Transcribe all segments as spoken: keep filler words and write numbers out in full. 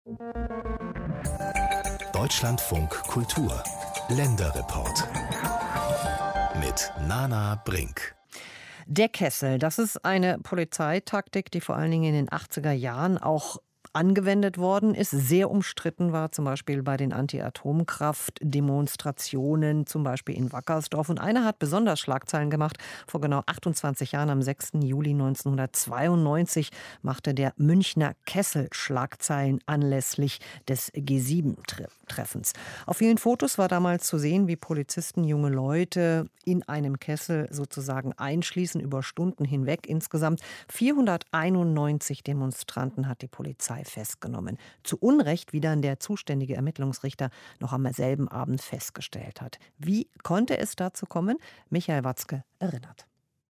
Deutschlandfunk Kultur Länderreport mit Nana Brink. Der Kessel, das ist eine Polizeitaktik, die vor allen Dingen in den achtziger Jahren auch angewendet worden ist, sehr umstritten war, zum Beispiel bei den Anti-Atomkraft-Demonstrationen, zum Beispiel in Wackersdorf. Und einer hat besonders Schlagzeilen gemacht. Vor genau achtundzwanzig Jahren, am sechsten Juli neunzehnhundertzweiundneunzig, machte der Münchner Kessel Schlagzeilen anlässlich des G sieben Treffens. Auf vielen Fotos war damals zu sehen, wie Polizisten junge Leute in einem Kessel sozusagen einschließen, über Stunden hinweg. Insgesamt vierhunderteinundneunzig Demonstranten hat die Polizei festgenommen. Zu Unrecht, wie dann der zuständige Ermittlungsrichter noch am selben Abend festgestellt hat. Wie konnte es dazu kommen? Michael Watzke erinnert.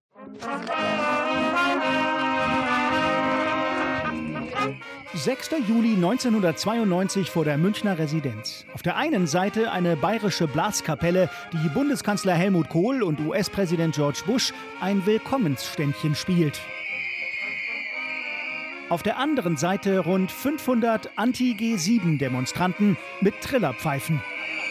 sechster Juli neunzehnhundertzweiundneunzig vor der Münchner Residenz. Auf der einen Seite eine bayerische Blaskapelle, die Bundeskanzler Helmut Kohl und U S-Präsident George Bush ein Willkommensständchen spielt. Auf der anderen Seite rund fünfhundert Anti-G sieben Demonstranten mit Trillerpfeifen.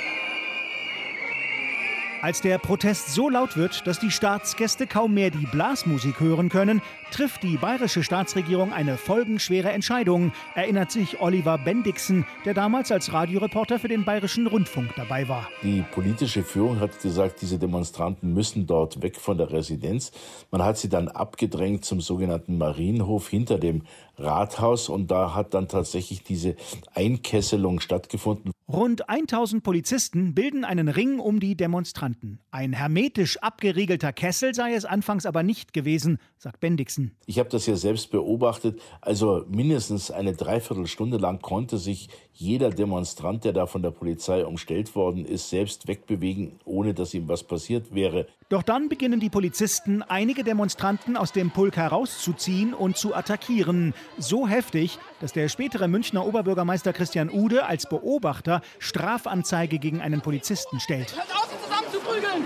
Als der Protest so laut wird, dass die Staatsgäste kaum mehr die Blasmusik hören können, trifft die bayerische Staatsregierung eine folgenschwere Entscheidung, erinnert sich Oliver Bendixen, der damals als Radioreporter für den Bayerischen Rundfunk dabei war. Die politische Führung hat gesagt, diese Demonstranten müssen dort weg von der Residenz. Man hat sie dann abgedrängt zum sogenannten Marienhof hinter dem Rathaus und da hat dann tatsächlich diese Einkesselung stattgefunden. Rund tausend Polizisten bilden einen Ring um die Demonstranten. Ein hermetisch abgeriegelter Kessel sei es anfangs aber nicht gewesen, sagt Bendixen. Ich habe das ja selbst beobachtet. Also mindestens eine Dreiviertelstunde lang konnte sich jeder Demonstrant, der da von der Polizei umstellt worden ist, selbst wegbewegen, ohne dass ihm was passiert wäre. Doch dann beginnen die Polizisten, einige Demonstranten aus dem Pulk herauszuziehen und zu attackieren. So heftig, dass der spätere Münchner Oberbürgermeister Christian Ude als Beobachter Strafanzeige gegen einen Polizisten stellt. Hört auf, sie zusammen zu prügeln!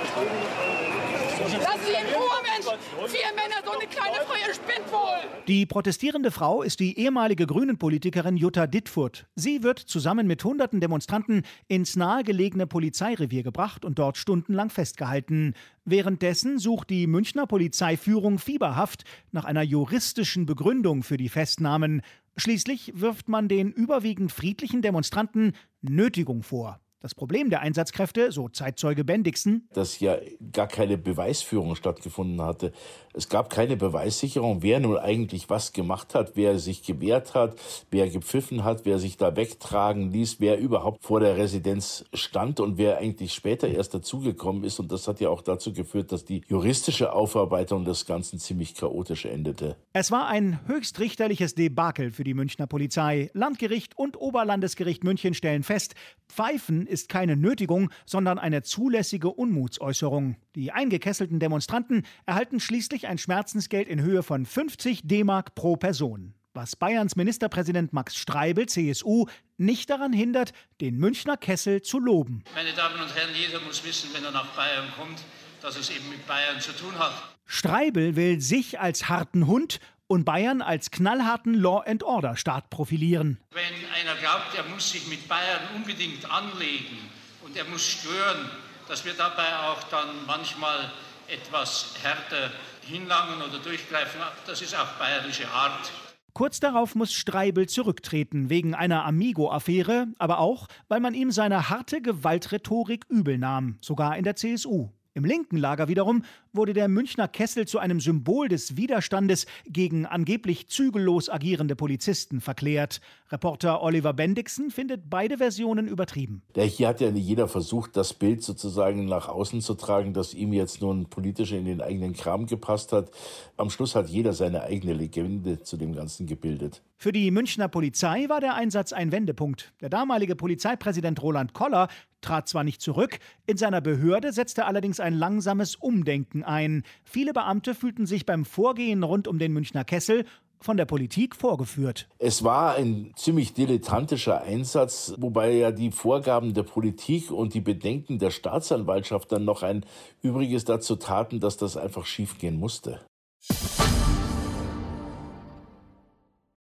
Lass sie in Ruhe, Mensch! Vier Männer, so eine kleine Frau, ihr spinnt wohl! Die protestierende Frau ist die ehemalige Grünen-Politikerin Jutta Dittfurt. Sie wird zusammen mit hunderten Demonstranten ins nahegelegene Polizeirevier gebracht und dort stundenlang festgehalten. Währenddessen sucht die Münchner Polizeiführung fieberhaft nach einer juristischen Begründung für die Festnahmen. Schließlich wirft man den überwiegend friedlichen Demonstranten Nötigung vor. Das Problem der Einsatzkräfte, so Zeitzeuge Bendixen, dass ja gar keine Beweisführung stattgefunden hatte. Es gab keine Beweissicherung, wer nun eigentlich was gemacht hat, wer sich gewehrt hat, wer gepfiffen hat, wer sich da wegtragen ließ, wer überhaupt vor der Residenz stand und wer eigentlich später erst dazugekommen ist. Und das hat ja auch dazu geführt, dass die juristische Aufarbeitung des Ganzen ziemlich chaotisch endete. Es war ein höchstrichterliches Debakel für die Münchner Polizei. Landgericht und Oberlandesgericht München stellen fest, Pfeifen ist keine Nötigung, sondern eine zulässige Unmutsäußerung. Die eingekesselten Demonstranten erhalten schließlich ein Schmerzensgeld in Höhe von fünfzig D-Mark pro Person. Was Bayerns Ministerpräsident Max Streibel, C S U, nicht daran hindert, den Münchner Kessel zu loben. Meine Damen und Herren, jeder muss wissen, wenn er nach Bayern kommt, dass es eben mit Bayern zu tun hat. Streibel will sich als harten Hund und Bayern als knallharten Law-and-Order-Staat profilieren. Wenn einer glaubt, er muss sich mit Bayern unbedingt anlegen und er muss stören, dass wir dabei auch dann manchmal etwas härter hinlangen oder durchgreifen, das ist auch bayerische Art. Kurz darauf muss Streibel zurücktreten, wegen einer Amigo-Affäre, aber auch, weil man ihm seine harte Gewaltrhetorik übel nahm, sogar in der C S U. Im linken Lager wiederum wurde der Münchner Kessel zu einem Symbol des Widerstandes gegen angeblich zügellos agierende Polizisten verklärt. Reporter Oliver Bendixen findet beide Versionen übertrieben. Der hier hat ja jeder versucht, das Bild sozusagen nach außen zu tragen, das ihm jetzt nun politisch in den eigenen Kram gepasst hat. Am Schluss hat jeder seine eigene Legende zu dem Ganzen gebildet. Für die Münchner Polizei war der Einsatz ein Wendepunkt. Der damalige Polizeipräsident Roland Koller trat zwar nicht zurück, in seiner Behörde setzte allerdings ein langsames Umdenken ein. Viele Beamte fühlten sich beim Vorgehen rund um den Münchner Kessel von der Politik vorgeführt. Es war ein ziemlich dilettantischer Einsatz, wobei ja die Vorgaben der Politik und die Bedenken der Staatsanwaltschaft dann noch ein Übriges dazu taten, dass das einfach schiefgehen musste.